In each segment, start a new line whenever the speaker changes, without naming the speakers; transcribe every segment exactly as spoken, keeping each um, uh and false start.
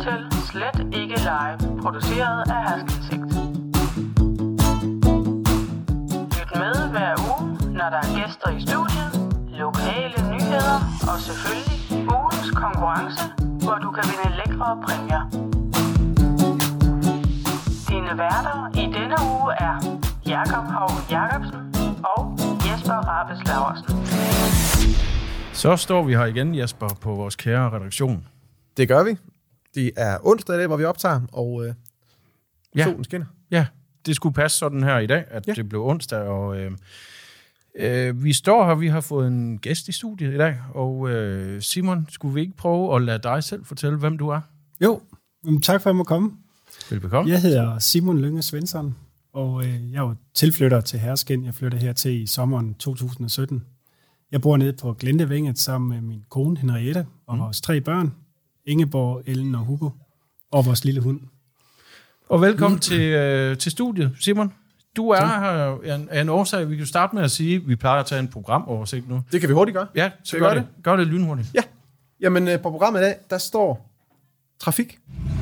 til Slet Ikke Live, produceret af Herskindsigt. Lyt med hver uge, når der er gæster i studiet, lokale nyheder og selvfølgelig ugens konkurrence, hvor du kan vinde lækre præmier. Dine værter i denne uge er Jakob Hov Jacobsen og Jesper Rabes Laursen.
Så står vi her igen, Jesper, på vores kære redaktion.
Det gør vi. Det er onsdag i dag, hvor vi optager, og øh,
ja.
solen skinner.
Ja, det skulle passe sådan her i dag, at ja. det blev onsdag, og øh, øh, vi står her, vi har fået en gæst i studiet i dag, og øh, Simon, skulle vi ikke prøve at lade dig selv fortælle, hvem du er?
Jo, tak for at jeg må komme.
Velbekomme.
Jeg hedder Simon Lynge Svensson, og øh, jeg er jo tilflytter til Herskind. Jeg flytter her til i sommeren to tusind og sytten. Jeg bor nede på Glendevænget sammen med min kone Henriette og mm. vores tre børn, Ingeborg, Ellen og Hugo, og vores lille hund.
Og velkommen mm. til, øh, til studiet, Simon. Du er her af en, en årsag. Vi kan starte med at sige, at vi plejer at tage en programoversigt nu.
Det kan vi hurtigt gøre.
Ja, så gør det. Gør det lynhurtigt.
Ja. Jamen, på programmet i dag, der står trafik.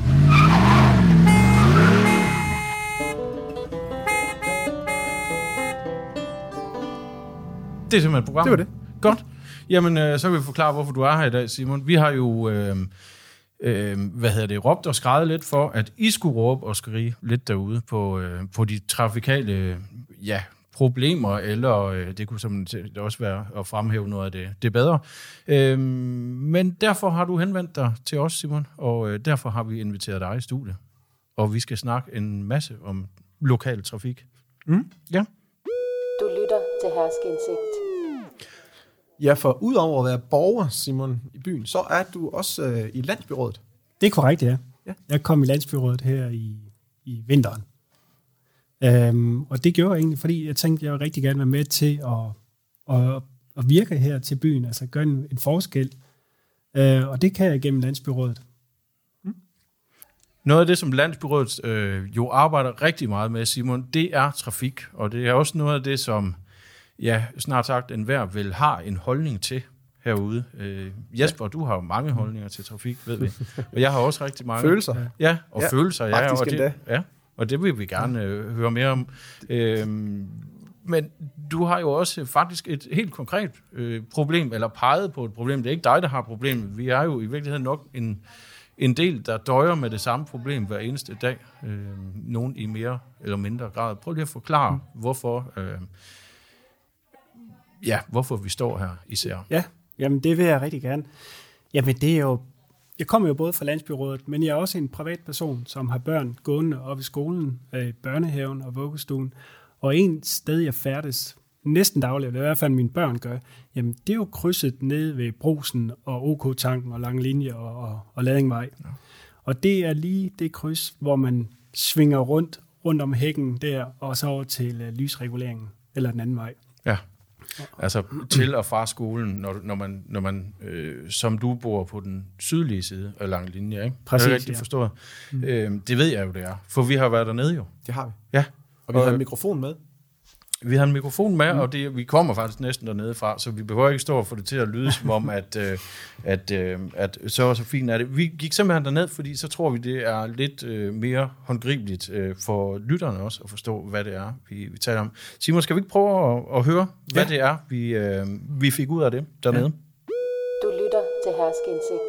Det er simpelthen programmet.
Det var det.
Godt. Jamen, øh, så kan vi forklare, hvorfor du er her i dag, Simon. Vi har jo, øh, øh, hvad hedder det, råbt og skreget lidt for, at I skulle råbe og skrige lidt derude på, øh, på de trafikale ja, problemer, eller øh, det kunne simpelthen også være at fremhæve noget af det, det bedre. Øh, men derfor har du henvendt dig til os, Simon, og øh, derfor har vi inviteret dig i studiet. Og vi skal snakke en masse om lokal trafik. Mm? Ja.
Du lytter til Herskindsigt.
Ja, for udover at være borger, Simon, i byen, så er du også øh, i landsbyrådet.
Det er korrekt, ja.
ja.
Jeg kom i landsbyrådet her i, i vinteren. Øhm, og det gjorde jeg egentlig, fordi jeg tænkte, jeg ville rigtig gerne være med til at, at, at virke her til byen, altså gøre en, en forskel. Øh, og det kan jeg gennem landsbyrådet.
Mm. Noget af det, som landsbyrådet øh, jo arbejder rigtig meget med, Simon, det er trafik. Og det er også noget af det, som ja, snart sagt enhver vil have en holdning til herude. Øh, Jesper, ja. Du har jo mange holdninger til trafik, ved vi. Og jeg har også rigtig mange.
Følelser.
Ja, og ja, følelser. Ja,
faktisk
og det,
endda.
Ja, og det vil vi gerne øh, høre mere om. Øh, men du har jo også faktisk et helt konkret øh, problem, eller peget på et problem. Det er ikke dig, der har problemet. Vi er jo i virkeligheden nok en, en del, der døjer med det samme problem hver eneste dag. Øh, nogen i mere eller mindre grad. Prøv lige at forklare, mm. hvorfor... Øh, Ja, hvorfor vi står her især.
Ja, jamen det vil jeg rigtig gerne. Jamen det er jo, jeg kommer jo både fra landsbyrådet, men jeg er også en privatperson, som har børn gående op i skolen, øh, børnehaven og vuggestuen. Og en sted, jeg færdes næsten dagligt, eller i hvert fald mine børn gør, jamen det er jo krydset ned ved Brugsen og O K-tanken og Lange Linje og, og, og Ladingvej. Ja. Og det er lige det kryds, hvor man svinger rundt, rundt om hækken der, og så over til øh, lysreguleringen, eller den anden vej.
Ja. Altså til og fra skolen, når, når man, når man øh, som du bor på den sydlige side af Lange Linje, ikke?
Præcis,
det er rigtigt
ja.
forstået. Mm. Øh, det ved jeg jo, det er. For vi har været dernede jo.
Det har vi.
Ja.
Og vi og, har en mikrofon med.
Vi har en mikrofon med, mm. og det, vi kommer faktisk næsten dernede fra, så vi behøver ikke stå og få det til at lyde som om, at, øh, at, øh, at så og så fint er det. Vi gik simpelthen derned, fordi så tror vi, det er lidt øh, mere håndgribeligt øh, for lytterne også at forstå, hvad det er, vi, vi taler om. Simon, skal vi ikke prøve at, at høre, hvad ja. det er, vi, øh, vi fik ud af det dernede? Ja.
Du lytter til Herskindsigt.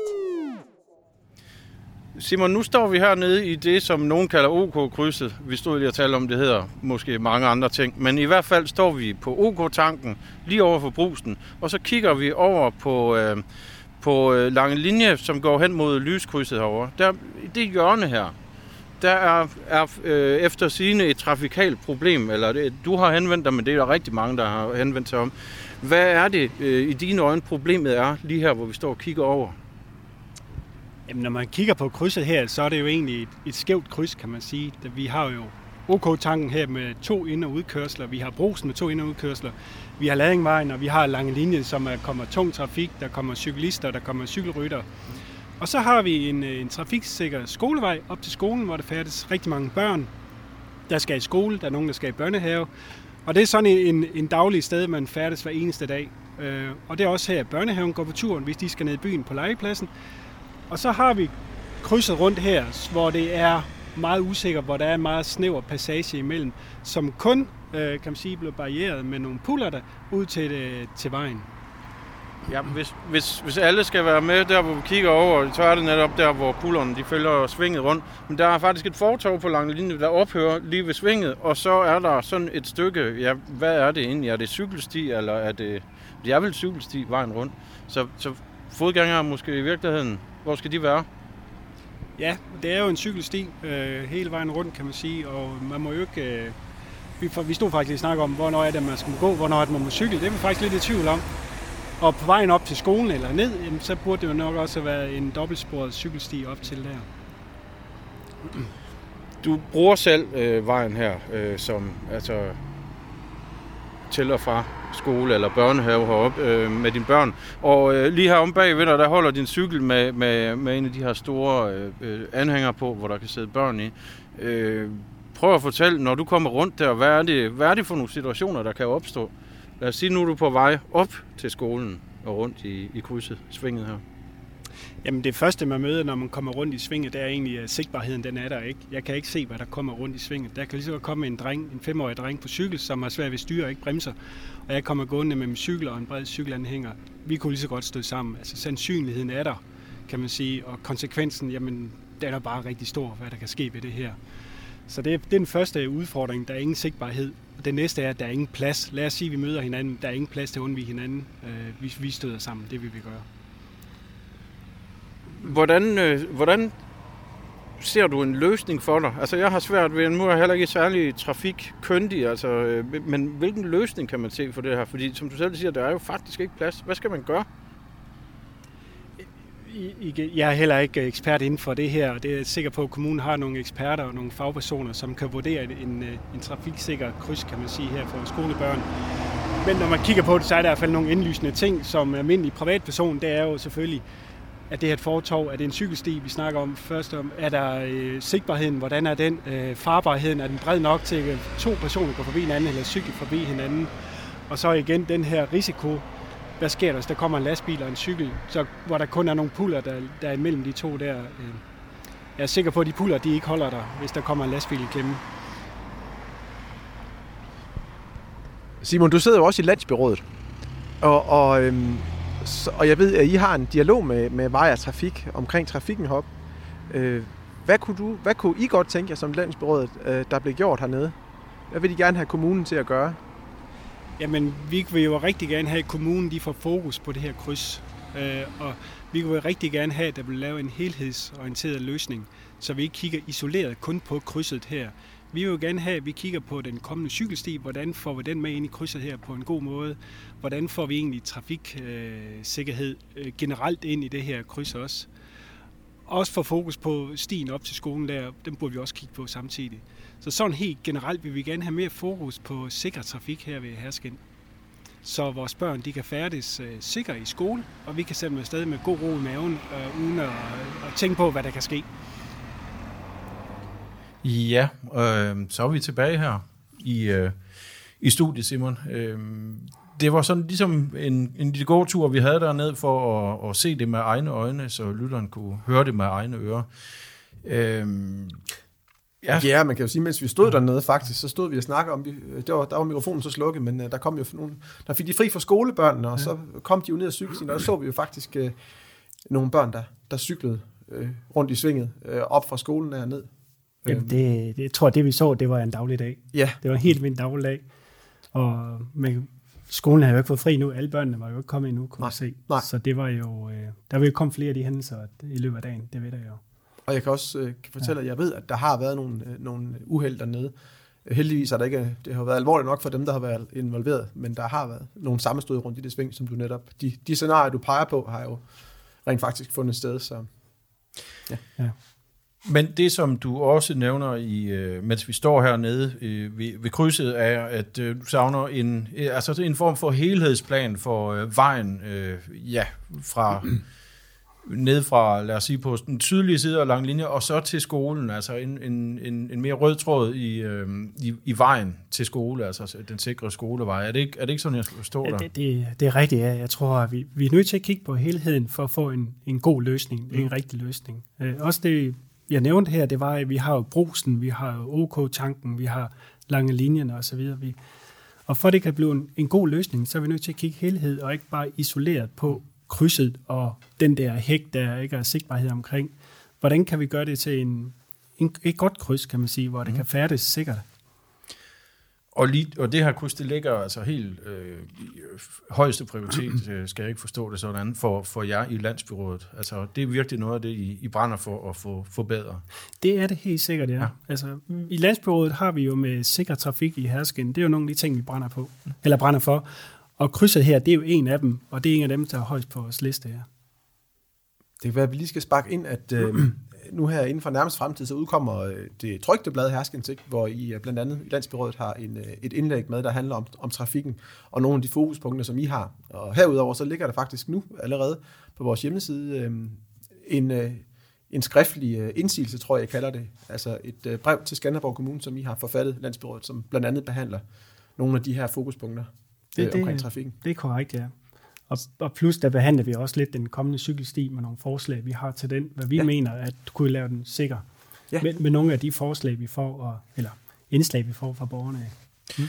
Simon, nu står vi hernede i det, som nogen kalder O K-krydset. Vi stod lige og talte om, det hedder måske mange andre ting. Men i hvert fald står vi på O K-tanken, lige over for Brugsen. Og så kigger vi over på, øh, på Lange Linje, som går hen mod lyskrydset herovre. Der, i det hjørne her, der er, er øh, efter sigende et trafikalt problem. Eller det, du har henvendt dig, men det er der rigtig mange, der har henvendt sig om. Hvad er det øh, i dine øjne problemet er, lige her, hvor vi står og kigger over?
Jamen, når man kigger på krydset her, så er det jo egentlig et, et skævt kryds, kan man sige. Vi har jo O K-tanken her med to ind- og udkørsler. Vi har Brugsen med to ind- og udkørsler. Vi har Ladingvejen, og vi har Lange Linje, som er, kommer tung trafik. Der kommer cyklister, der kommer cykelrytter. Og så har vi en, en trafiksikker skolevej op til skolen, hvor der færdes rigtig mange børn, der skal i skole. Der er nogen, der skal i børnehave. Og det er sådan en, en daglig sted, man færdes hver eneste dag. Og det er også her, at børnehaven går på turen, hvis de skal ned i byen på legepladsen. Og så har vi krydset rundt her, hvor det er meget usikkert, hvor der er en meget snæver passage imellem, som kun, øh, kan man sige, blev barrieret med nogle pullerter ud til, det, til vejen.
Ja, hvis, hvis, hvis alle skal være med der, hvor vi kigger over, så er det netop der, hvor pullerne de følger svinget rundt. Men der er faktisk et fortov på lange linje, der ophører lige ved svinget, og så er der sådan et stykke, ja, hvad er det egentlig? Er det cykelsti, eller er det, det er vel cykelsti vejen rundt? Så, så fodgængere måske i virkeligheden, hvor skal de være?
Ja, det er jo en cykelsti øh, hele vejen rundt, kan man sige, og man må jo ikke... Øh, vi, vi stod faktisk og snakke om, hvornår er det, man skal gå, hvornår er det, man må cykle. Det er vi faktisk lidt i tvivl om. Og på vejen op til skolen eller ned, så burde det jo nok også være en dobbeltsporet cykelsti op til der.
Du bruger selv øh, vejen her, øh, som altså til og fra skole eller børnehave heroppe øh, med dine børn. Og øh, lige her om bagved dig, der holder din cykel med, med, med en af de her store øh, anhænger på, hvor der kan sidde børn i. Øh, prøv at fortælle, når du kommer rundt der, hvad er det, hvad er det for nogle situationer, der kan opstå? Lad os sige, nu er du på vej op til skolen og rundt i, i krydset, svinget her.
Jamen det første, man møder, når man kommer rundt i svinget, det er egentlig, at sigtbarheden den er der ikke. Jeg kan ikke se, hvad der kommer rundt i svinget. Der kan lige så godt komme en dreng, en femårig dreng på cykel, som har svært ved at styre og ikke bremser. Og jeg kommer gående med min cykel og en bred cykelanhænger. Vi kunne lige så godt stå sammen. Altså sandsynligheden er der, kan man sige. Og konsekvensen, jamen, den er bare rigtig stor, hvad der kan ske ved det her. Så det er, det er den første udfordring. Der er ingen sigtbarhed. Og det næste er, at der er ingen plads. Lad os sige, at vi møder hinanden. Der er ingen plads til at undvige hinanden. Vi, vi støder sammen. Det vil vi gøre.
Hvordan, øh, hvordan ser du en løsning for dig? Altså, jeg har svært ved, nu er jeg heller ikke særlig trafikkyndig, altså, øh, men hvilken løsning kan man se for det her? Fordi, som du selv siger, der er jo faktisk ikke plads. Hvad skal man gøre?
Jeg er heller ikke ekspert inden for det her, og det er sikker på, at kommunen har nogle eksperter og nogle fagpersoner, som kan vurdere en, en trafiksikker kryds, kan man sige, her for skolebørn. Men når man kigger på det, så er der i hvert fald nogle indlysende ting, som almindelig privatperson, det er jo selvfølgelig, at det her et fortov, er det en cykelsti, vi snakker om først om, er der øh, sigtbarheden, hvordan er den, øh, farbarheden, er den bred nok til, at to personer går forbi hinanden, eller cykler forbi hinanden, og så igen den her risiko. Hvad sker der, hvis der kommer en lastbil og en cykel, så, hvor der kun er nogle puller, der, der er imellem de to der. Jeg er sikker på, at de puller, de ikke holder der, hvis der kommer en lastbil igennem.
Simon, du sidder jo også i landsbyrådet, og, og, øhm, så, og jeg ved, at I har en dialog med, med Vej og Trafik omkring trafikken heroppe. Øh, hvad, kunne du, hvad kunne I godt tænke jer som landsbyrådet, øh, der blev gjort hernede? Hvad vil I gerne have kommunen til at gøre?
Jamen, vi vil jo rigtig gerne have, at kommunen de får fokus på det her kryds. Øh, og vi vil rigtig gerne have, at der bliver lavet en helhedsorienteret løsning, så vi ikke kigger isoleret kun på krydset her. Vi vil jo gerne have, at vi kigger på den kommende cykelsti. Hvordan får vi den med ind i krydset her på en god måde? Hvordan får vi egentlig trafiksikkerhed øh, generelt ind i det her kryds også? Også få fokus på stien op til skolen der, den burde vi også kigge på samtidig. Så sådan helt generelt vil vi gerne have mere fokus på sikker trafik her ved Herskind. Så vores børn de kan færdes øh, sikkert i skole, og vi kan sende dem afsted med god ro i maven, øh, uden at, at tænke på, hvad der kan ske.
Ja, øh, så er vi tilbage her i, øh, i studiet, Simon. Øh, det var sådan ligesom en, en lille god tur, vi havde derned for at, at se det med egne øjne, så lytteren kunne høre det med egne ører. Øh,
Ja. ja, man kan jo sige, mens vi stod dernede faktisk, så stod vi og snakkede om, det var, der var mikrofonen så slukket, men uh, der kom jo nogle, der fik de fri fra skolebørnene, og ja. Så kom de jo ned ad cykelstien, og så så vi jo faktisk uh, nogle børn, der, der cyklede uh, rundt i svinget, uh, op fra skolen og ned.
Jamen det, det, jeg tror, det vi så, det var en daglig dag.
Ja. Det var
en helt vildt daglig dag, og med, skolen har jo ikke fået fri nu, alle børnene var jo ikke kommet endnu, kunne man se. Nej. Så det var jo, uh, der vil jo komme flere af de hændelser i løbet af dagen, det ved jeg jo.
Og jeg kan også øh, kan fortælle, at jeg ved, at der har været nogle, øh, nogle uheld dernede. Heldigvis er der ikke, det har været alvorligt nok for dem, der har været involveret, men der har været nogle sammenstød rundt i det sving, som du netop, de, de scenarier, du peger på, har jo rent faktisk fundet sted. Så, ja. Ja.
Men det, som du også nævner, i, øh, mens vi står hernede øh, ved, ved krydset, er, at øh, du savner en, øh, altså en form for helhedsplan for øh, vejen øh, ja, fra... ned fra, lad os sige, på den sydlige side af lang linje, og så til skolen, altså en, en, en, en mere rød tråd i, øh, i, i vejen til skole, altså den sikre skolevej. Er det ikke, er det ikke sådan, jeg skal forstå dig?
Det, det, det er rigtigt, ja. Jeg tror, at vi, vi er nødt til at kigge på helheden for at få en, en god løsning, mm. en rigtig løsning. Øh, også det, jeg nævnte her, det var, at vi har jo Brugsen, vi har jo OK-tanken, vi har lange linjerne osv. Vi, og for at det kan blive en, en god løsning, så er vi nødt til at kigge helhed, og ikke bare isoleret på krydset og den der hæk, der ikke er sigtbarhed omkring. Hvordan kan vi gøre det til en, en, et godt kryds, kan man sige, hvor det mm. kan færdes sikkert?
Og, lige, og det her kryds, det ligger altså helt øh, højeste prioritet, skal jeg ikke forstå det sådan, for, for jer i landsbyrådet. Altså, det er virkelig noget af det, I, I brænder for at få forbedret.
Det er det helt sikkert, ja. ja. Altså, i landsbyrådet har vi jo med sikker trafik i Herskind. Det er jo nogle af de ting, vi brænder på, eller brænder for. Og krydset her, det er jo en af dem, og det er en af dem, der er højst på vores liste her.
Det kan være, at vi lige skal sparke ind, at øh, nu her inden for nærmest fremtid, så udkommer øh, det trykte blad Herskindsigt, hvor I øh, blandt andet i Landsbyrådet har en, øh, et indlæg med, der handler om, om trafikken, og nogle af de fokuspunkter, som I har. Og herudover, så ligger der faktisk nu allerede på vores hjemmeside øh, en, øh, en skriftlig øh, indsigelse, tror jeg, jeg kalder det. Altså et øh, brev til Skanderborg Kommune, som I har forfattet, Landsbyrådet, som blandt andet behandler nogle af de her fokuspunkter øh, det, omkring trafikken.
Det er korrekt, ja. Og, og plus der behandler vi også lidt den kommende cykelsti med nogle forslag, vi har til den, hvad vi ja. mener, at kunne lave den sikker. Ja. Med, med nogle af de forslag, vi får, og, eller indslag, vi får fra borgerne. Mm.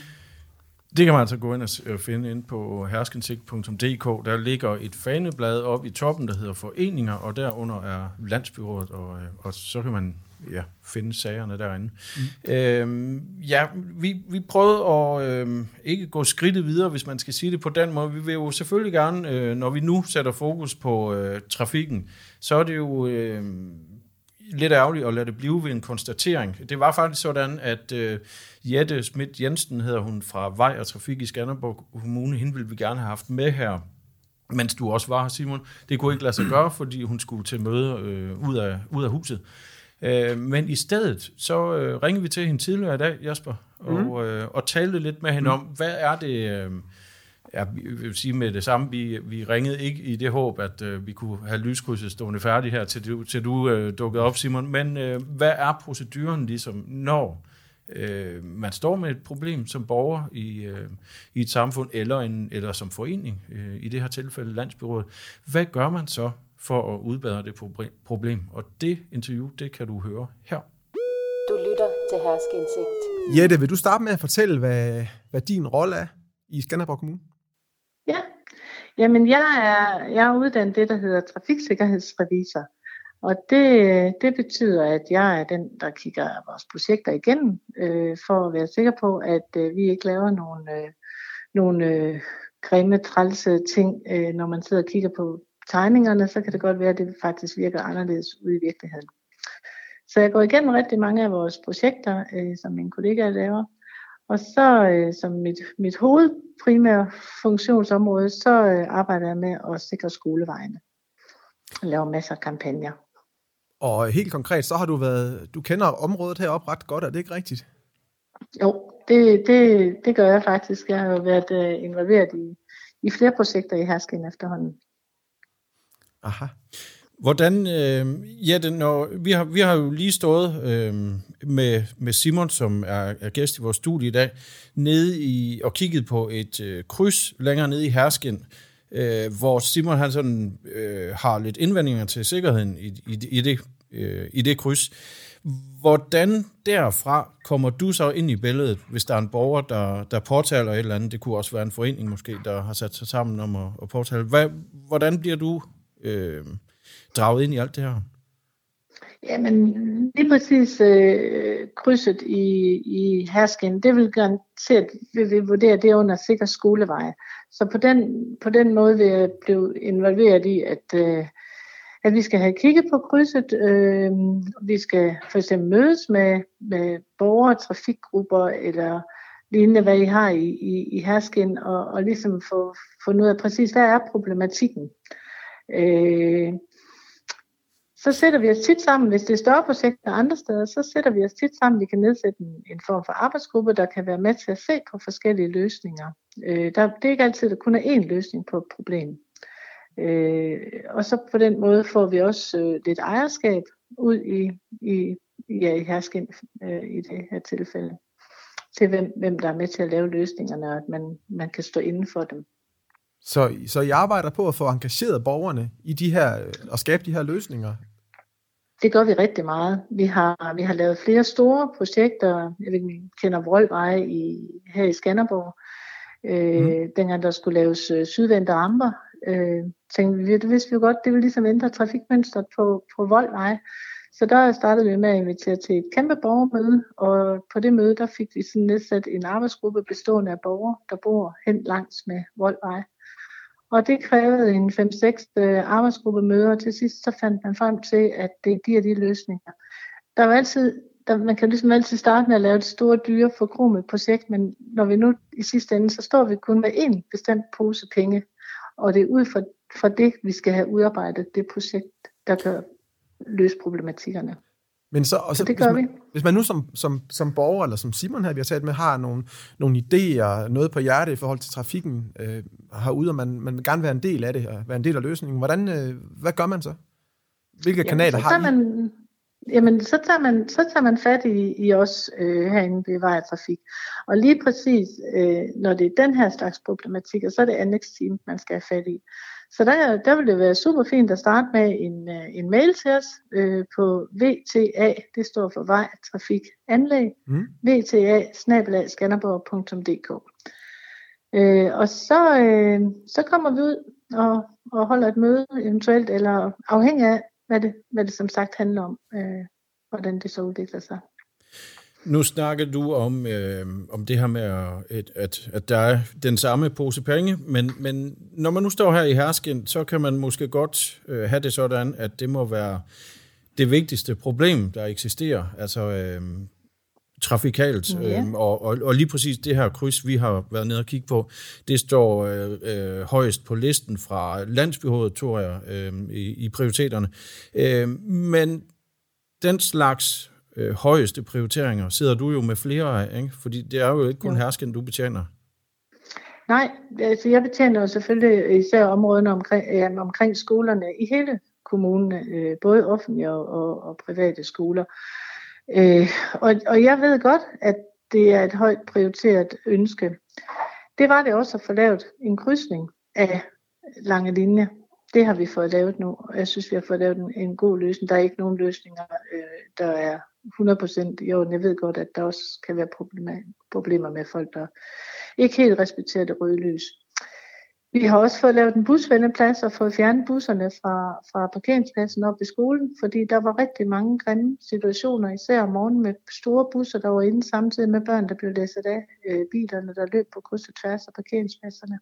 Det kan man altså gå ind og finde ind på herskindsigt punktum d k. Der ligger et faneblad op i toppen, der hedder Foreninger, og derunder er Landsbyrådet, og, og så kan man ja, finde sagerne derinde. Mm. Øhm, ja, vi, vi prøvede at øh, ikke gå skridtet videre, hvis man skal sige det på den måde. Vi vil jo selvfølgelig gerne, øh, når vi nu sætter fokus på øh, trafikken, så er det jo øh, lidt ærgerligt at lade det blive ved en konstatering. Det var faktisk sådan, at øh, Jette Schmidt Jensen hedder hun fra Vej og Trafik i Skanderborg Kommune. Hende ville vi gerne have haft med her, mens du også var her, Simon. Det kunne ikke lade sig gøre, fordi hun skulle til møde øh, ud, af, ud af huset. Øh, men i stedet, så øh, ringede vi til hende tidligere i dag, Jasper, og, mm. øh, og talte lidt med hende om, hvad er det, øh, ja, vi vil sige med det samme, vi, vi ringede ikke i det håb, at øh, vi kunne have lyskrydset stående færdigt her, til du, til du øh, dukkede op, Simon, men øh, hvad er proceduren ligesom, når øh, man står med et problem som borger i, øh, i et samfund, eller, en, eller som forening, øh, i det her tilfælde Landsbyrådet, hvad gør man så for at udbedre det problem? Og det interview, det kan du høre her.
Du lytter til Herskindsigt.
Jette, vil du starte med at fortælle, hvad, hvad din rolle er i Skanderborg Kommune?
Ja, jamen jeg er, jeg er uddannet det, der hedder trafiksikkerhedsrevisor. Og det, det betyder, at jeg er den, der kigger vores projekter igennem, øh, for at være sikker på, at øh, vi ikke laver nogle, øh, nogle øh, grimme, trælse ting, øh, når man sidder og kigger på tegningerne, så kan det godt være, at det faktisk virker anderledes ude i virkeligheden. Så jeg går igennem rigtig mange af vores projekter, øh, som mine kollegaer laver. Og så øh, som mit, mit hovedprimære funktionsområde, så øh, arbejder jeg med at sikre skolevejene. Og laver masser af kampagner.
Og helt konkret, så har du været, du kender området heroppe ret godt, er det ikke rigtigt?
Jo, det, det, det gør jeg faktisk. Jeg har jo været øh, involveret i, i flere projekter i Herskind efterhånden.
Aha.
Hvordan, øh, ja, det, når, vi, har, vi har jo lige stået øh, med, med Simon, som er, er gæst i vores studie i dag, nede i, og kigget på et øh, kryds længere nede i Herskind, øh, hvor Simon han sådan, øh, har lidt indvendinger til sikkerheden i, i, i, det, øh, i det kryds. Hvordan derfra kommer du så ind i billedet, hvis der er en borger, der, der påtaler et eller andet? Det kunne også være en forening måske, der har sat sig sammen om at, at påtale. Hvad, hvordan bliver du øh, draget ind i alt det her?
Jamen, lige præcis øh, krydset i, i Herskind, det vil garanteret, vil vi vurdere det under sikker skoleveje. Så på den, på den måde vil jeg blive involveret i, at, øh, at vi skal have kigget på krydset. Øh, vi skal for eksempel mødes med, med borgere, trafikgrupper eller lignende, hvad I har i, i, i Herskind, og, og ligesom få fundet ud af præcis, hvad er problematikken. Øh, Så sætter vi os tit sammen, hvis det er større projekter andre steder, så sætter vi os tit sammen, vi kan nedsætte en, en form for arbejdsgruppe, der kan være med til at se på forskellige løsninger. Øh, der, det er ikke altid, der kun er én løsning på et problem. Øh, og så på den måde får vi også øh, lidt ejerskab ud i, i, ja, i Herskind øh, i det her tilfælde, til hvem, hvem der er med til at lave løsningerne, og at man, man kan stå inden for dem.
Så, så I arbejder på at få engageret borgerne i de her, og skabe de her løsninger?
Det gør vi rigtig meget. Vi har, vi har lavet flere store projekter. Jeg ved, vi kender Voldvej i, her i Skanderborg. Øh, mm. Dengang der skulle laves øh, sydvendte ramper, øh, tænkte vi, det vidste vi jo godt, det ville ligesom ændre trafikmønstret på, på Voldvej. Så der startede vi med at invitere til et kæmpe borgermøde, og på det møde der fik vi sådan nedsat en arbejdsgruppe bestående af borgere, der bor hen langs med Voldvej. Og det krævede en fem seks arbejdsgruppemøder, og til sidst så fandt man frem til, at det giver de løsninger. Der var altid, der, man kan ligesom altid starte med at lave et stort, dyre, forkromet projekt, men når vi nu i sidste ende, så står vi kun med én bestemt pose penge, og det er ud fra, fra det, vi skal have udarbejdet det projekt, der kan løse problematikkerne. Men så, og så, så det gør
hvis man,
vi.
Hvis man nu som, som, som borger, eller som Simon her, vi har talt med, har nogle, nogle idéer, noget på hjerte i forhold til trafikken øh, herude, og man, man vil gerne være en del af det, og være en del af løsningen, hvordan, øh, hvad gør man så? Hvilke jamen, kanaler har I?
Man, jamen, så tager man, så tager man fat i, i os øh, herinde ved Vejtrafik. Og lige præcis, øh, når det er den her slags problematikker, så er det anlægsteam, man skal have fat i. Så der, der vil det være super fint at starte med en, en mail til os øh, på V T A, det står for Vej, Trafik, Anlæg, mm. v t a bindestreg skanderborg punktum d k. Øh, og så, øh, så kommer vi ud og, og holder et møde eventuelt, eller afhængig af, hvad det, hvad det som sagt handler om, øh, hvordan det så udvikler sig.
Nu snakker du om, øh, om det her med, at, at, at der er den samme pose penge, men, men når man nu står her i Herskind, så kan man måske godt øh, have det sådan, at det må være det vigtigste problem, der eksisterer, altså øh, trafikalt. Ja. Øh, og, og, og lige præcis det her kryds, vi har været nede og kigge på, det står øh, øh, højst på listen fra Landsbyrådet, tror jeg, øh, i, i prioriteterne. Øh, men den slags Øh, højeste prioriteringer sidder du jo med flere af, ikke? Fordi det er jo ikke kun Herskind, du betjener.
Nej, altså jeg betjener jo selvfølgelig især områderne omkring, øh, omkring skolerne i hele kommunen, øh, både offentlige og, og, og private skoler. Øh, og, og jeg ved godt, at det er et højt prioriteret ønske. Det var det også at få lavet en krydsning af lange linjer. Det har vi fået lavet nu, og jeg synes, vi har fået lavet en, en god løsning. Der er ikke nogen løsninger, øh, der er hundrede procent i orden. Jeg ved godt, at der også kan være problemer, problemer med folk, der ikke helt respekterer det røde lys. Vi har også fået lavet en busvendeplads og fået fjernet busserne fra, fra parkeringspladsen op ved skolen, fordi der var rigtig mange grimme situationer, især om morgenen med store busser, der var inde samtidig med børn, der blev læsset af øh, bilerne, der løb på kryds og tværs af parkeringspladserne.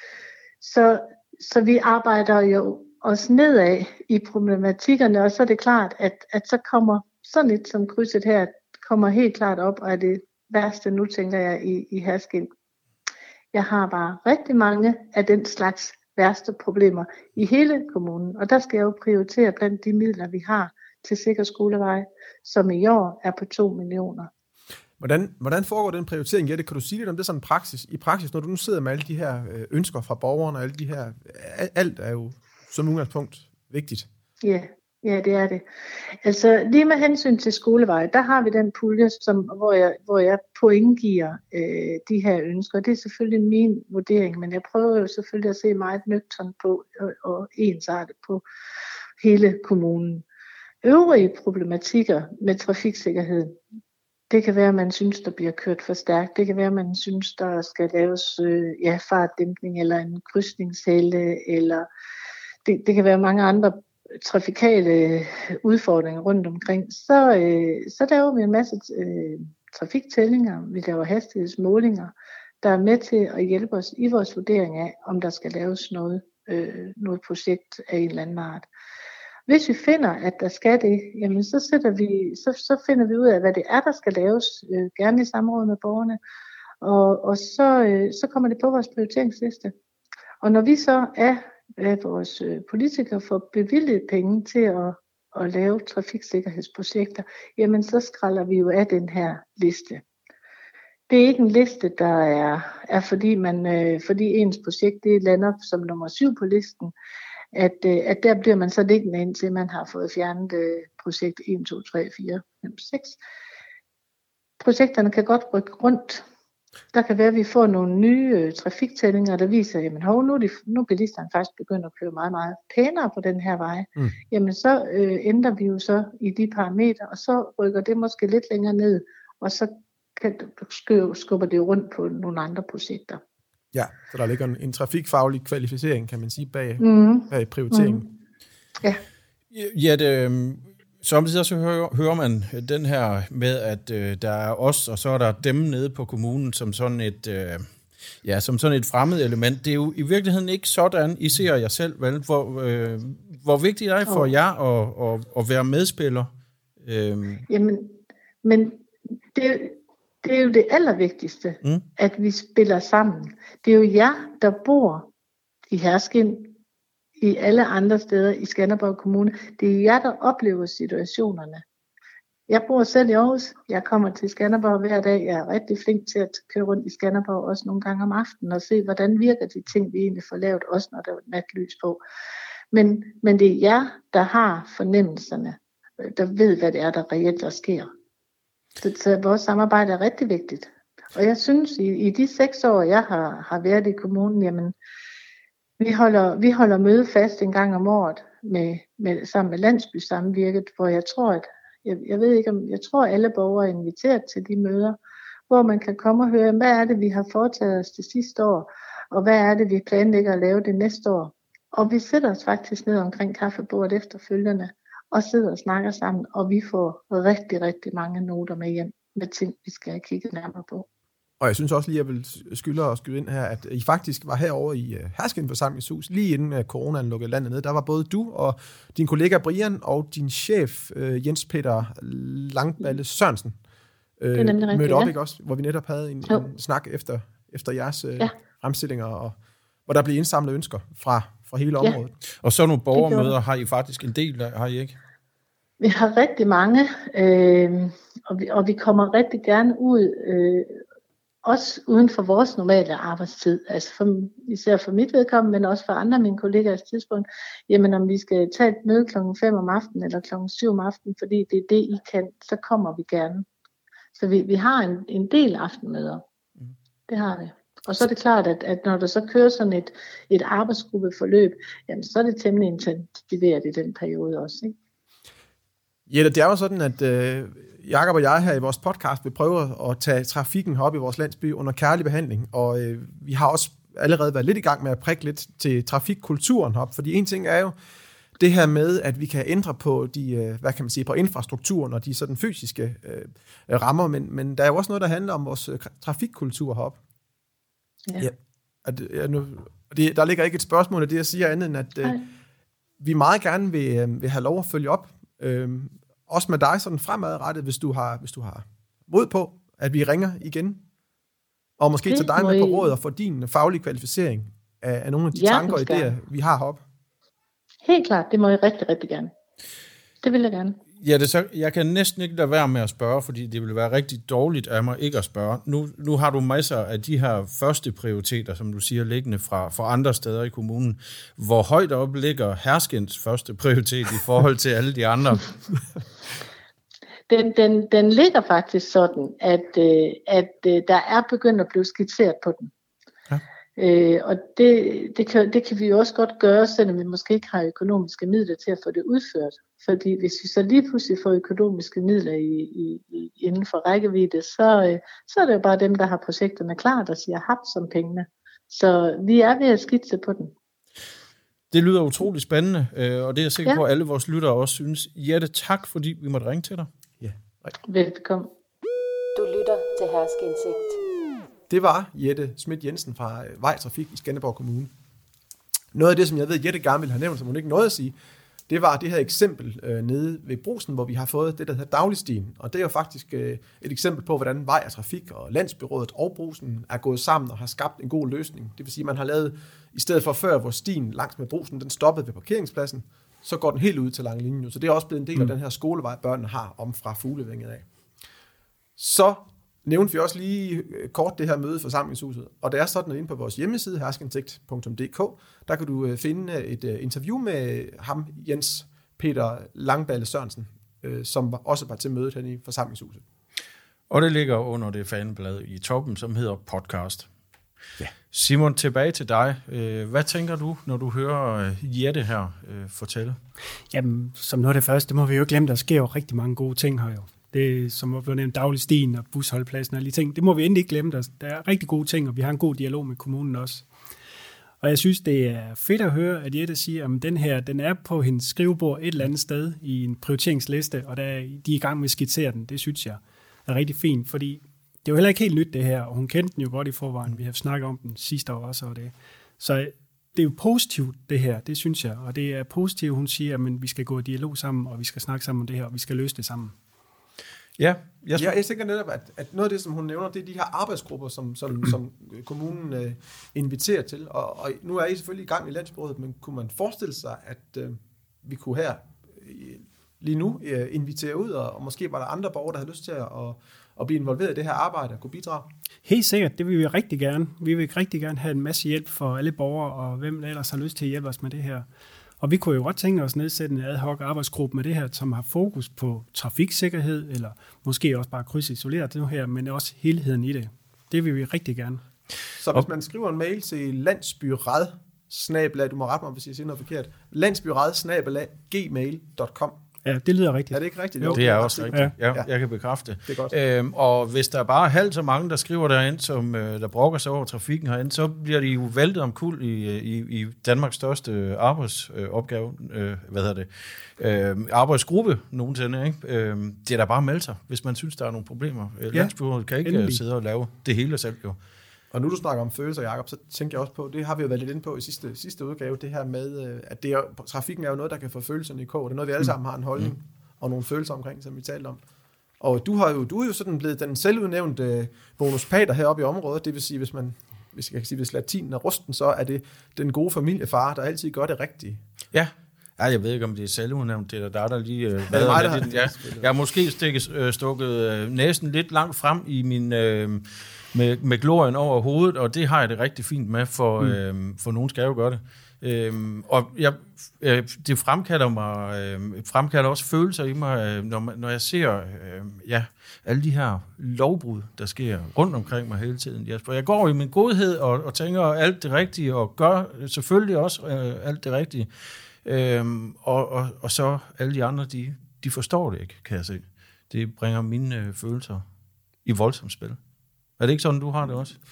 Så, så vi arbejder jo os nedad i problematikkerne, og så er det klart, at, at så kommer sådan lidt som krydset her, kommer helt klart op, og er det værste nu, tænker jeg, i, i Herskind. Jeg har bare rigtig mange af den slags værste problemer i hele kommunen, og der skal jeg jo prioritere blandt de midler, vi har til sikker skolevej, som i år er på to millioner.
Hvordan, hvordan foregår den prioritering, Jette? Kan du sige lidt om det sådan praksis, i praksis, når du nu sidder med alle de her ønsker fra borgerne, og alle de her, alt er jo som udgangspunkt vigtigt.
Ja, ja, det er det. Altså lige med hensyn til skolevej, der har vi den pulje, som, hvor, jeg, hvor jeg pointgiver øh, de her ønsker. Det er selvfølgelig min vurdering, men jeg prøver jo selvfølgelig at se meget nøgternt på og, og ensartet på hele kommunen. Øvrige problematikker med trafiksikkerhed, det kan være, at man synes, der bliver kørt for stærkt. Det kan være, at man synes, der skal laves øh, ja, fartdæmpning eller en krydsningshælde, eller det, det kan være mange andre trafikale udfordringer rundt omkring. Så, øh, så laver vi en masse øh, trafiktællinger, vi laver hastighedsmålinger, der er med til at hjælpe os i vores vurdering af, om der skal laves noget, øh, noget projekt af en eller anden art. Hvis vi finder, at der skal det, jamen så, sætter vi, så, så finder vi ud af, hvad det er, der skal laves, øh, gerne i samråd med borgerne, og, og så, øh, så kommer det på vores prioriteringsliste. Og når vi så er af vores øh, politikere får bevilget penge til at, at lave trafiksikkerhedsprojekter, jamen så skralder vi jo af den her liste. Det er ikke en liste, der er, er fordi, man, øh, fordi ens projekt det lander som nummer syv på listen, at, øh, at der bliver man så liggende indtil man har fået fjernet øh, projekt et, to, tre, fire, fem, seks. Projekterne kan godt rykke rundt. Der kan være, at vi får nogle nye øh, trafiktællinger, der viser, jamen hov, nu er, de, nu er bilisterne faktisk begyndt at køre meget, meget pænere på den her vej. Mm. Jamen så øh, ændrer vi jo så i de parametre, og så rykker det måske lidt længere ned, og så kan, skubber det rundt på nogle andre projekter.
Ja, så der ligger en, en trafikfaglig kvalificering, kan man sige, bag, mm. bag prioriteringen. Mm.
Ja.
Ja, det, samtidig så hører, hører man den her med, at øh, der er os, og så er der dem nede på kommunen som sådan et, øh, ja, som sådan et fremmed element. Det er jo i virkeligheden ikke sådan, I ser jer selv, vel? Hvor, øh, hvor vigtigt er det for oh. jer at, at, at være medspiller? Øh.
Jamen, men det, det er jo det allervigtigste, mm. at vi spiller sammen. Det er jo jer, der bor i Herskind, i alle andre steder i Skanderborg Kommune. Det er jer, der oplever situationerne. Jeg bor selv i Aarhus. Jeg kommer til Skanderborg hver dag. Jeg er rigtig flink til at køre rundt i Skanderborg også nogle gange om aftenen og se, hvordan virker de ting, vi egentlig får lavet, også når der er natlys på. Men, men det er jer, der har fornemmelserne, der ved, hvad det er, der reelt der sker. Så, så vores samarbejde er rigtig vigtigt. Og jeg synes, i, i de seks år, jeg har, har været i kommunen, jamen, Vi holder, vi holder møde fast en gang om året med, med, sammen med Landsbysamvirket, hvor jeg tror, at jeg, jeg ved ikke om jeg tror alle borgere er inviteret til de møder, hvor man kan komme og høre, hvad er det vi har foretaget os det sidste år, og hvad er det vi planlægger at lave det næste år. Og vi sætter os faktisk ned omkring kaffebordet efterfølgende og sidder og snakker sammen, og vi får rigtig rigtig mange noter med hjem med ting vi skal kigge nærmere på.
Og jeg synes også lige, at jeg vil skylde og skyde ind her, at I faktisk var herovre i Herskind Forsamlingshus, lige inden coronaen lukkede landet ned. Der var både du og din kollega Brian og din chef, Jens Peter Langballe Sørensen, øh, mødte op, ja. Ikke også? Hvor vi netop havde en, en snak efter, efter jeres ja. fremstillinger, og hvor der blev indsamlet ønsker fra, fra hele området. Ja.
Og så nogle borgermøder har I faktisk en del af, har I ikke?
Vi har rigtig mange, øh, og, vi, og vi kommer rigtig gerne ud, øh, også uden for vores normale arbejdstid, altså for, især for mit vedkommende, men også for andre af mine kollegaers tidspunkt, jamen om vi skal tage et møde klokken fem om aftenen eller klokken syv om aftenen, fordi det er det, I kan, så kommer vi gerne. Så vi, vi har en, en del aftenmøder. Mm. Det har vi. Og så er det klart, at, at når der så kører sådan et, et arbejdsgruppeforløb, jamen så er det temmelig intensiveret i den periode også, ikke?
Jette, det er jo sådan, at øh, Jakob og jeg her i vores podcast vil prøve at tage trafikken op i vores landsby under kærlig behandling, og øh, vi har også allerede været lidt i gang med at prikke lidt til trafikkulturen op, fordi en ting er jo det her med, at vi kan ændre på de, øh, hvad kan man sige, på infrastrukturen og de sådan fysiske øh, rammer, men, men der er jo også noget, der handler om vores øh, trafikkultur heroppe. Ja. Ja, at, ja, nu, det, der ligger ikke et spørgsmål af det, jeg siger andet end, at øh, vi meget gerne vil, øh, vil have lov at følge op. Øhm, også med dig sådan fremadrettet, hvis du har hvis du har mod på, at vi ringer igen, og måske det tage dig med I... på råd og få din faglige kvalificering af, af nogle af de ja, tanker og idéer, vi har heroppe.
Helt klart, det må jeg rigtig, rigtig gerne. Det vil jeg gerne.
Ja, det så, jeg kan næsten ikke lade være med at spørge, fordi det vil være rigtig dårligt af mig ikke at spørge. Nu, nu har du masser af de her første prioriteter, som du siger, liggende fra, fra andre steder i kommunen. Hvor højt op ligger Herskinds første prioritet i forhold til alle de andre?
Den, den, den ligger faktisk sådan, at, øh, at øh, der er begyndt at blive skitseret på den. Ja. Øh, og det, det, kan, det kan vi jo også godt gøre, selvom vi måske ikke har økonomiske midler til at få det udført. Fordi hvis vi så lige pludselig får økonomiske midler i, i, i, inden for rækkevidde, så, øh, så er det jo bare dem, der har projekterne klar, der siger haps som pengene. Så vi er ved at skitse på den.
Det lyder utroligt spændende, og det er jeg sikker ja. på, at alle vores lyttere også synes. Jette, tak fordi vi måtte ringe til dig.
Ja.
Velkommen.
Du lytter til Herskindsigt.
Det var Jette Schmidt Jensen fra Vejtrafik i Skanderborg Kommune. Noget af det, som jeg ved, Jette gerne ville have nævnt, som hun ikke nåede at sige, det var det her eksempel øh, nede ved Brugsen, hvor vi har fået det, der hedder Dagligstien. Og det er jo faktisk øh, et eksempel på, hvordan Vej og Trafik og Landsbyrådet og Brugsen er gået sammen og har skabt en god løsning. Det vil sige, at man har lavet, i stedet for før, hvor stien langs med Brugsen, den stoppede ved parkeringspladsen, så går den helt ud til Langlinjen. Så det er også blevet en del af den her skolevej, børnene har om fra Fuglevænget af. Så nævnte vi også lige kort det her møde i forsamlingshuset. Og det er sådan, at inde på vores hjemmeside, herskeindsigt punktum d k, der kan du finde et interview med ham, Jens Peter Langballe Sørensen, som også var til mødet her i forsamlingshuset.
Og det ligger under det faneblad i toppen, som hedder podcast.
Ja.
Simon, tilbage til dig. Hvad tænker du, når du hører Jette her fortælle?
Jamen, som noget af det første, det må vi jo glemme, der sker jo rigtig mange gode ting her jo. Det som at nævnt dagligstien og busholdpladsen og alle de ting, det må vi endelig ikke glemme. Der, der er rigtig gode ting, og vi har en god dialog med kommunen også. Og jeg synes, det er fedt at høre, at Jette siger, at den her, den er på hendes skrivebord et eller andet sted i en prioriteringsliste, og der, de er i gang med at skitsere den. Det synes jeg er rigtig fint, fordi det er jo heller ikke helt nyt det her, og hun kendte den jo godt i forvejen. Vi har snakket om den sidste år også, og det. Så det er jo positivt det her, det synes jeg. Og det er positivt, hun siger, at vi skal gå i dialog sammen, og vi skal snakke sammen om det her, og vi skal løse det sammen.
Ja,
jeg, ja, jeg tænker netop, at, at noget af det, som hun nævner, det er de her arbejdsgrupper, som, som, som kommunen øh, inviterer til. Og, og nu er I selvfølgelig i gang i landsbyrådet, men kunne man forestille sig, at øh, vi kunne her øh, lige nu øh, invitere ud, og, og måske var der andre borgere, der havde lyst til at, at, at blive involveret i det her arbejde og kunne bidrage?
Helt sikkert, det vil vi rigtig gerne. Vi vil rigtig gerne have en masse hjælp for alle borgere, og hvem der ellers har lyst til at hjælpe os med det her. Og vi kunne jo godt tænke os at nedsætte en ad hoc arbejdsgruppe med det her, som har fokus på trafiksikkerhed, eller måske også bare kryds isoleret nu her, men også helheden i det. Det vil vi rigtig gerne.
Så hvis man skriver en mail til landsbyrad, snabel-a, du må rette mig, hvis jeg siger noget forkert, landsbyrad, snabel-a, gmail punktum com.
Ja, det lyder rigtigt.
Er det ikke rigtigt?
Jo, det er også rigtigt. Ja.
Ja,
ja, jeg kan bekræfte.
Det er godt.
Øhm, og hvis der er bare halvt så mange, der skriver derind, som øh, der brokker sig over trafikken herinde, så bliver de jo væltet omkuld i, i, i Danmarks største arbejdsopgave, øh, hvad hedder det, øh, arbejdsgruppe nogensinde. Ikke? Øh, det er da bare at melde sig, hvis man synes, der er nogle problemer. Ja, Landsbyrådet kan ikke endelig sidde og lave det hele selv jo.
Og nu du snakker om følelser, Jacob, så tænker jeg også på, det har vi jo været lidt inde på i sidste, sidste udgave, det her med, at det er, trafikken er jo noget, der kan få følelserne i kog. Det er noget, vi alle sammen har en holdning mm. og nogle følelser omkring, som vi talte om. Og du, har jo, du er jo sådan blevet den selvudnævnte bonuspater heroppe i området, det vil sige, hvis man hvis jeg kan sige, hvis latinen er rusten, så er det den gode familiefar, der altid gør det rigtige.
Ja. Ja, jeg ved ikke, om det er selvudnævnt, det er der, der lige... Øh, hvad, mig, der ja, jeg har måske stikket, øh, stukket øh, næsten lidt langt frem i min... Øh, Med, med glorien over hovedet, og det har jeg det rigtig fint med, for, mm. øhm, for nogen skal jo gøre det. Øhm, og jeg, øh, det fremkalder mig, øh, fremkalder også følelser i mig, øh, når, når jeg ser øh, ja, alle de her lovbrud, der sker rundt omkring mig hele tiden. Jesper. Jeg går i min godhed og, og tænker alt det rigtige, og gør selvfølgelig også øh, alt det rigtige. Øhm, og, og, og så alle de andre, de, de forstår det ikke, kan jeg se. Det bringer mine øh, følelser i voldsomt spil. Er det ikke sådan, du har det også?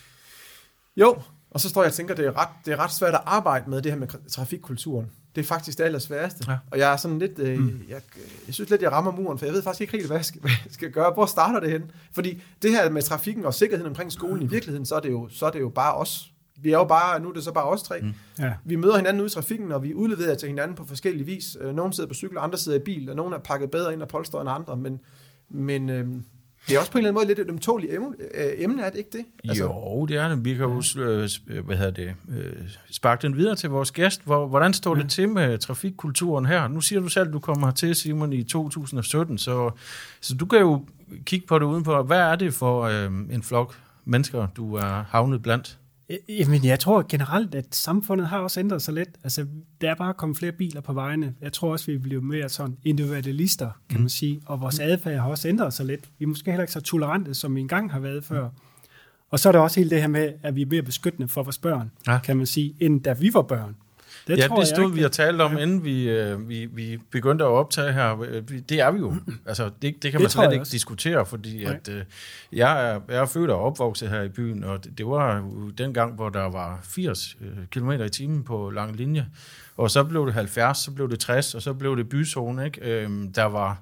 Jo, og så står jeg og tænker, det er ret, det er ret svært at arbejde med det her med trafikkulturen. Det er faktisk det allersværeste. Ja. Og jeg er sådan lidt, øh, mm. jeg, jeg synes lidt, jeg rammer muren, for jeg ved faktisk ikke helt, hvad jeg skal, hvad jeg skal gøre. Hvor starter det hen? Fordi det her med trafikken og sikkerheden omkring skolen, i virkeligheden, så er det jo, så er det jo bare os. Vi er jo bare, nu er det så bare os tre. Mm. Ja. Vi møder hinanden ude i trafikken, og vi udleverer til hinanden på forskellige vis. Nogle sidder på cykel, andre sidder i bil, og nogle er pakket bedre ind og polstret end andre, men, men øh, det er også på en eller anden måde lidt et ømtåligt emne, emne, er det ikke det?
Altså, jo, det er det. Vi kan jo hvad hedder det, sparke den videre til vores gæst. Hvordan står det ja. til med trafikkulturen her? Nu siger du selv, at du kommer hertil, Simon, i to tusind og sytten, så, så du kan jo kigge på det udenfor. Hvad er det for øh, en flok mennesker, du er havnet blandt?
Jamen, jeg tror generelt, at samfundet har også ændret sig lidt. Altså, der er bare kommet flere biler på vejene. Jeg tror også, vi bliver mere sådan individualister, kan mm. man sige. Og vores adfærd har også ændret sig lidt. Vi er måske heller ikke så tolerante, som vi engang har været før. Og så er der også hele det her med, at vi er mere beskyttende for vores børn, ja. kan man sige, end da vi var børn.
Det ja, tror det stod jeg, vi og talte om, ja. inden vi, øh, vi, vi begyndte at optage her. Det er vi jo. Altså, det, det kan man det slet ikke også. diskutere, fordi at, øh, jeg, er, jeg er født og opvokset her i byen, og det, det var jo den gang, hvor der var firs kilometer i timen på lang linje. Og så blev det halvfjerds, så blev det tres, og så blev det byzone. Ikke? Øhm, der var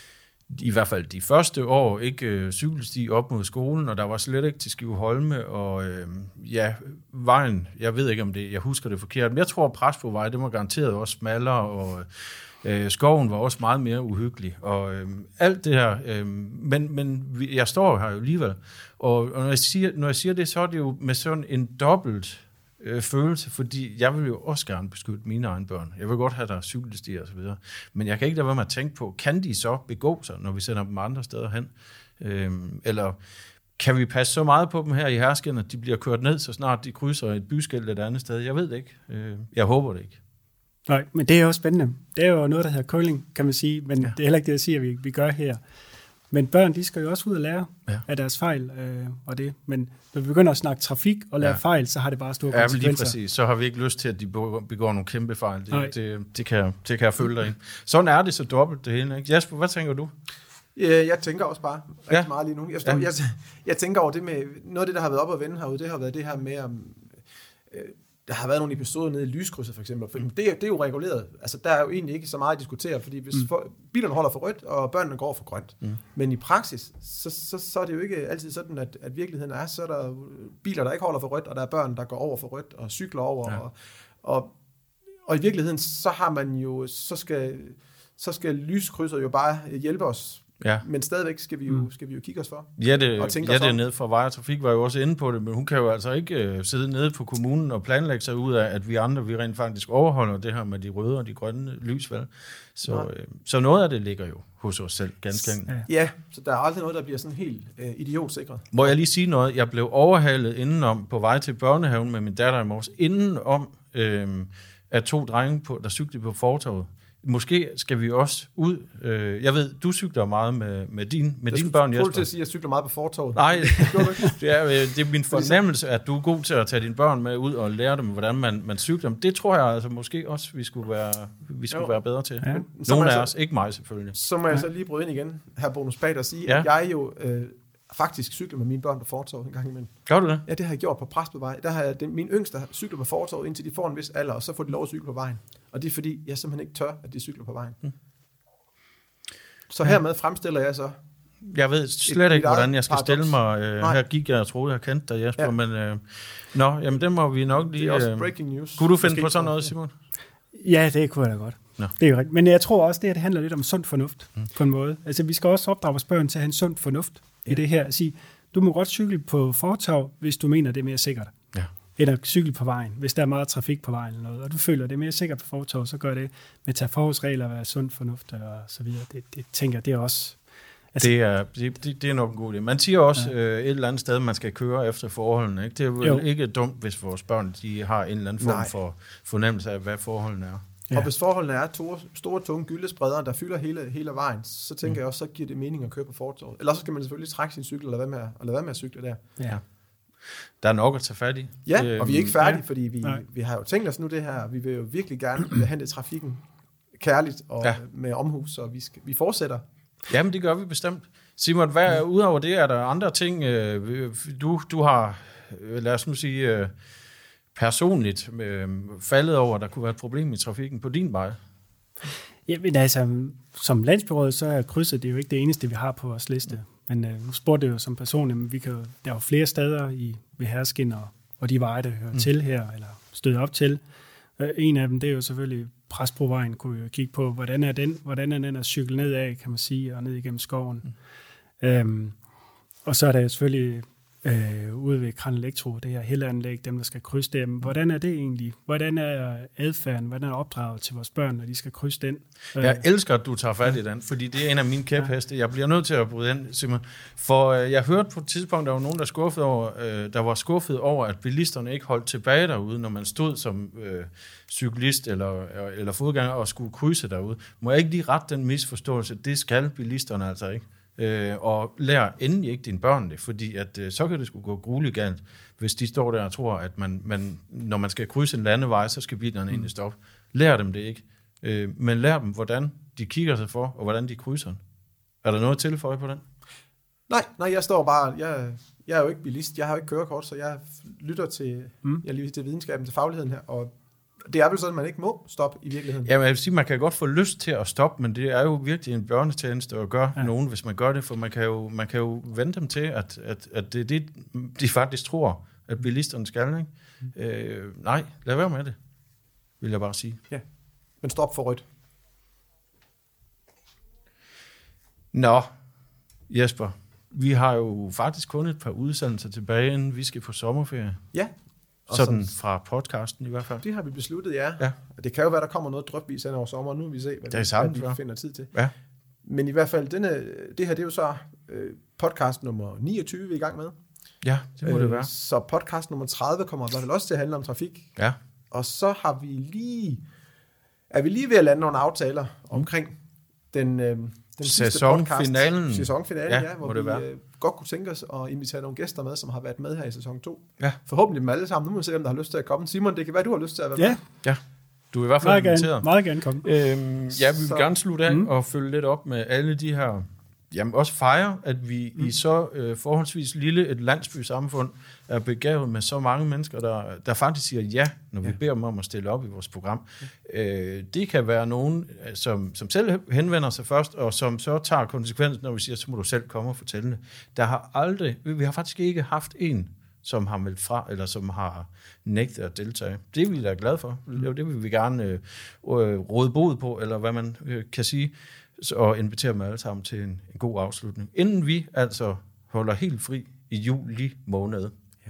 i hvert fald de første år ikke øh, cykelsti op mod skolen, og der var slet ikke til Skiveholme, og øh, ja, vejen, jeg ved ikke om det, jeg husker det forkert, men jeg tror, at Præstbrovej, det var garanteret også smallere, og øh, skoven var også meget mere uhyggelig, og øh, alt det her, øh, men, men jeg står her jo alligevel, og, og når, jeg siger, når jeg siger det, så er det jo med sådan en dobbelt øh, følelse, fordi jeg vil jo også gerne beskytte mine egne børn. Jeg vil godt have der cykelstier og så videre, men jeg kan ikke lade være med at tænke på, kan de så begå sig, når vi sender dem andre steder hen? Øh, eller Kan vi passe så meget på dem her i Herskind, at de bliver kørt ned, så snart de krydser et byskilt et andet sted? Jeg ved det ikke. Jeg håber det ikke.
Nej, men det er jo spændende. Det er jo noget, der hedder curling, kan man sige, men ja. Det er heller ikke det, jeg siger, vi, vi gør her. Men børn, de skal jo også ud og lære ja. af deres fejl øh, og det. Men når vi begynder at snakke trafik og lære ja. fejl, så har det bare store ja, konsekvenser. Ja, lige præcis. Så har vi ikke lyst til, at de begår nogle kæmpe fejl. Det, det, det, kan, det kan jeg følge dig i. Sådan er det så dobbelt det hele, ikke? Jasper, hvad tænker du?
Jeg tænker også bare rigtig ja. meget lige nu. Jeg, forstår,
ja.
jeg, jeg tænker over det med, noget af det, der har været op og vende herude, det har været det her med, om, øh, der har været nogle episoder nede i Lyskrydset for eksempel, for det, det er jo reguleret. Altså, der er jo egentlig ikke så meget at diskutere, fordi hvis mm. for, bilerne holder for rødt, og børnene går for grønt. Mm. Men i praksis, så, så, så er det jo ikke altid sådan, at, at virkeligheden er, så er der biler, der ikke holder for rødt, og der er børn, der går over for rødt, og cykler over. Ja. Og, og, og i virkeligheden, så har man jo, så skal, så skal Lyskrydset jo bare hjælpe os. Ja. Men stadigvæk skal vi jo, mm. skal vi jo kigge os for.
Ja, det, ja, det er nede fra Vej og Trafik var jo også inde på det, men hun kan jo altså ikke uh, sidde nede på kommunen og planlægge sig ud af, at vi andre, vi rent faktisk overholder det her med de røde og de grønne lysvalg. Så, uh, så noget af det ligger jo hos os selv, ganske enkelt.
Ja, så der er aldrig noget, der bliver sådan helt uh, idiotsikret.
Må jeg lige sige noget? Jeg blev overhalet indenom på vej til børnehaven med min datter i morges, indenom øh, at to drenge, på, der cyklede på fortovet. Måske skal vi også ud. Øh, jeg ved, du cykler meget med, med, din, med dine børn, Jesper.
Jeg skulle til at sige, at jeg cykler meget på fortovet.
Nej, det er, det er min fornemmelse, at du er god til at tage dine børn med ud og lære dem, hvordan man, man cykler. Det tror jeg altså måske også, vi skulle være, vi skulle være bedre til. Ja. Nogle af os, ikke mig selvfølgelig.
Så må jeg så lige bryde ind igen, her Bonus Bag, og sige, ja. at jeg jo øh, faktisk cykler med mine børn på fortovet en gang imellem.
Gør du det?
Ja, det har jeg gjort på Præstbøvej. Der har jeg, det, min yngste cykler på fortovet, indtil de får en vis alder, og så får de lov at cykle på vejen. Og det er fordi, jeg simpelthen ikke tør, at de cykler på vejen. Mm. Så hermed fremstiller jeg så...
Jeg ved slet ikke, hvordan jeg skal paradox. stille mig. Øh, her gik jeg og troede, jeg kendte dig, Jesper, ja. men... Øh, nå, jamen det må vi nok lige...
Det er også breaking news.
Kunne du finde på sådan noget, Simon?
Ja, det kunne jeg da godt. Nå. Det er jo rigtigt. Men jeg tror også, det, at det handler lidt om sund fornuft, mm. på en måde. Altså, vi skal også opdrage vores børn til at have en sund fornuft ja. i det her. At sige, du må godt cykle på fortov, hvis du mener, det er mere sikkert. Ja. Eller cykle på vejen, hvis der er meget trafik på vejen eller noget, og du føler, det er mere sikkert på fortov, så gør det med at tage forholdsregler, være sund fornuft og så videre. Det, det tænker jeg, det er også...
Altså, det, er, det, det er nok en god idé. Man siger også ja. øh, et eller andet sted, man skal køre efter forholdene. Ikke? Det er vel jo. ikke dumt, hvis vores børn de har en eller anden form Nej. for fornemmelse af, hvad forholdene er.
Ja. Og hvis forholdene er to, store, tunge gyldespredere, der fylder hele, hele vejen, så tænker mm. jeg også, så giver det mening at køre på fortovet. Ellers så skal man selvfølgelig trække sin cykel og lade være med at, og lade være med at cykle der.
Ja. Der er nok at tage fat i.
Ja, øh, og vi er ikke færdige, ja. fordi vi, vi har jo tænkt os nu det her. Vi vil jo virkelig gerne behandle trafikken kærligt og ja. med omhu, så vi, skal, vi fortsætter.
Jamen, det gør vi bestemt. Simon, hvad, mm. udover det, er der andre ting, øh, du, du har, lad os nu sige, øh, personligt øh, faldet over, der kunne være et problem i trafikken på din vej?
Jamen altså, som landsbyråd, så er krydset det er jo ikke det eneste, vi har på vores liste. Men øh, nu spurgte det jo som person, men vi kan jo, der er jo flere steder i, ved Herskind og, og de veje, der hører mm. til her, eller støder op til. Øh, en af dem, det er jo selvfølgelig Præstbrovejen, kunne vi jo kigge på, hvordan er den, hvordan er den at cykle nedad, kan man sige, og ned igennem skoven. Mm. Øhm, og så er der selvfølgelig øh, ude ved Kran Elektro, det her hældeanlæg, dem der skal krydse dem. Hvordan er det egentlig? Hvordan er adfærden? Hvordan er opdraget til vores børn, når de skal krydse den?
Jeg elsker, at du tager fat i den, fordi det er en af mine kæpheste. Jeg bliver nødt til at bryde ind, Simon. For øh, jeg hørte på et tidspunkt, der var nogen, der, skuffede over, øh, der var skuffet over, at bilisterne ikke holdt tilbage derude, når man stod som øh, cyklist eller, eller fodgænger og skulle krydse derude. Må jeg ikke lige rette den misforståelse? Det skal bilisterne altså ikke. Øh, og lær endelig ikke dine børn det, fordi at, øh, så kan det sgu gå grueligt galt, hvis de står der og tror, at man, man, når man skal krydse en landevej, så skal bilerne mm. egentlig stoppe. Lær dem det ikke, øh, men lær dem, hvordan de kigger sig for, og hvordan de krydser. Er der noget tilføje på den?
Nej, nej, jeg står bare, jeg, jeg er jo ikke bilist, jeg har jo ikke kørekort, så jeg lytter til, mm. jeg lytter til videnskaben, til fagligheden her, og det er vel sådan, at man ikke må stoppe i virkeligheden.
Ja, men jeg vil sige, man kan godt få lyst til at stoppe, men det er jo virkelig en børnetjeneste at gøre ja. nogen, hvis man gør det, for man kan jo, man kan jo vente dem til, at, at, at det er det, de faktisk tror, at bilisterne skal, ikke? Mm. Øh, nej, lad være med det, vil jeg bare sige.
Ja, men stop for rødt.
Nå, Jesper, vi har jo faktisk kun et par udsendelser tilbage, inden vi skal på sommerferie.
Ja.
Sådan fra podcasten i hvert fald.
Det har vi besluttet, ja.
ja.
Det kan jo være, der kommer noget drypvis hen over sommeren. Nu vil vi se, hvad, det er vi, hvad vi finder tid til.
Ja.
Men i hvert fald, denne, det her, det er jo så øh, podcast nummer niogtyve, vi er i gang med.
Ja, det må øh, det være.
Så podcast nummer tredive kommer i hvert fald også til at handle om trafik.
Ja.
Og så har vi lige, er vi lige ved at lande nogle aftaler omkring den, øh, den
sæsonfinalen.
Sæsonfinalen, ja, ja hvor vi øh, godt kunne tænke os at invitere nogle gæster med, som har været med her i sæson to. Ja. Forhåbentlig dem alle sammen. Nu må vi se, om der har lyst til at komme. Simon, det kan være, du har lyst til at være
ja.
med.
Ja. Du er i hvert fald
meget
inviteret.
Gerne, meget gerne komme.
Øhm, ja, vi vil så. gerne slutte af mm. og følge lidt op med alle de her. Jamen også fejre, at vi mm. i så øh, forholdsvis lille et landsbysamfund er begavet med så mange mennesker, der, der faktisk siger ja, når ja. vi beder dem om at stille op i vores program. Ja. Øh, det kan være nogen, som, som selv henvender sig først, og som så tager konsekvensen, når vi siger, så må du selv komme og fortælle det. Der har aldrig, vi har faktisk ikke haft en, som har meldt fra, eller som har nægtet at deltage. Det er vi da glade for. Mm. Det vil vi gerne øh, råde bod på, eller hvad man øh, kan sige, og invitere dem alle sammen til en, en god afslutning. Inden vi altså holder helt fri i juli måned.
Ja.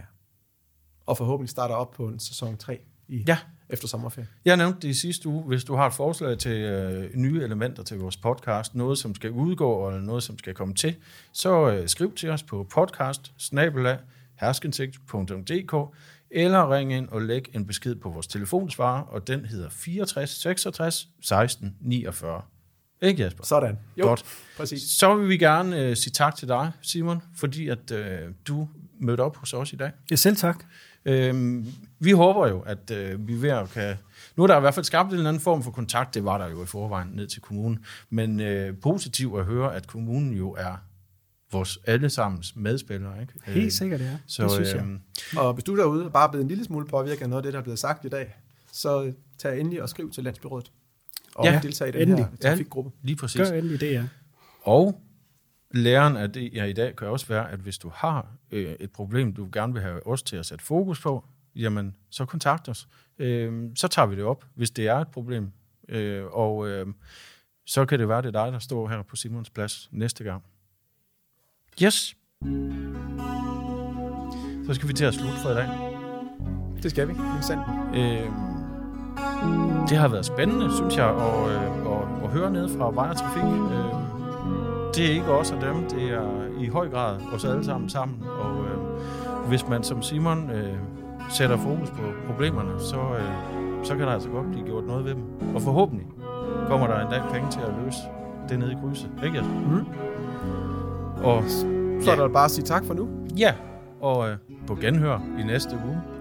Og forhåbentlig starter op på en sæson tre i
ja.
efter sommerferien.
Jeg nævnte det i sidste uge. Hvis du har et forslag til øh, nye elementer til vores podcast, noget som skal udgå, eller noget som skal komme til, så øh, skriv til os på podcast snabel-a herskindsigt punktum d k eller ring ind og læg en besked på vores telefonsvarer, og den hedder fireogtres seksogtres seksten niogfyrre. Ikke, Jesper?
Sådan. Jo,
godt.
Præcis.
Så vil vi gerne øh, sige tak til dig, Simon, fordi at øh, du mødte op hos os i dag.
Ja, selv tak.
Øhm, vi håber jo, at øh, vi ved at kan... Nu er der i hvert fald skabt en eller anden form for kontakt, det var der jo i forvejen ned til kommunen, men øh, positivt at høre, at kommunen jo er vores allesammens medspillere, ikke?
Helt sikkert, ja.
Så,
det synes jeg.
Øhm,
og hvis du derude bare er blevet en lille smule påvirket af noget af det, der er blevet sagt i dag, så tag endelig og skriv til Landsbyrådet. Og ja, deltage i den endelig. her trafikgruppe.
Ja, lige præcis.
Gør endelig det, ja.
Og læren af det ja, i dag kan også være, at hvis du har øh, et problem, du gerne vil have os til at sætte fokus på, jamen, så kontakt os. Øh, så tager vi det op, hvis det er et problem. Øh, og øh, så kan det være, det er dig, der står her på Simons plads næste gang. Yes! Så skal vi til at slutte for i dag.
Det skal vi. Det er sandt.
Øh, Det har været spændende, synes jeg, at, at, at høre ned fra Vej og Trafik. Det er ikke os og dem, det er i høj grad os alle sammen sammen. Og øh, hvis man som Simon øh, sætter fokus på problemerne, så, øh, så kan der altså godt blive gjort noget ved dem. Og forhåbentlig kommer der en dag penge til at løse det nede i krydset. Ikke? Mm. Og
så er der bare at sige tak for nu.
Ja, og øh, på genhør i næste uge.